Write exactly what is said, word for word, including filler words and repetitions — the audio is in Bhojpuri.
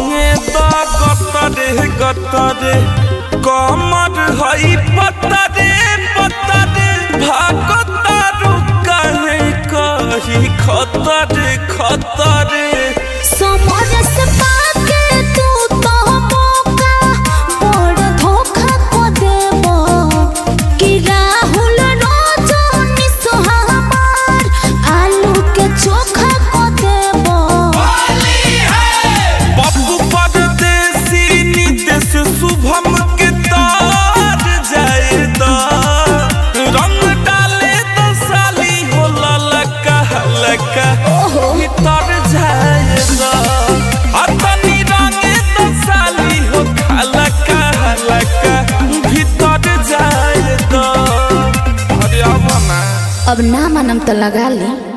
रंगे दा गतरे गतरे कमर हई पतरे पतरे भागतारू काहे कही खतरे खतरे समझ से पाके तू तो मौका बड़ धोखा को देबो कि राहुल रोजनी सोहमार आलू के चोखा को देबो पप्पू परदेसी निदेश शुभम के तार जाएदा रंग डाले तो साली हो ललका हलका भीतर जाएदा अतनी रंगे तो साली हो हलका हलका भीतर जाएदा। अरे अब ना अब ना मानम तो लगा ले।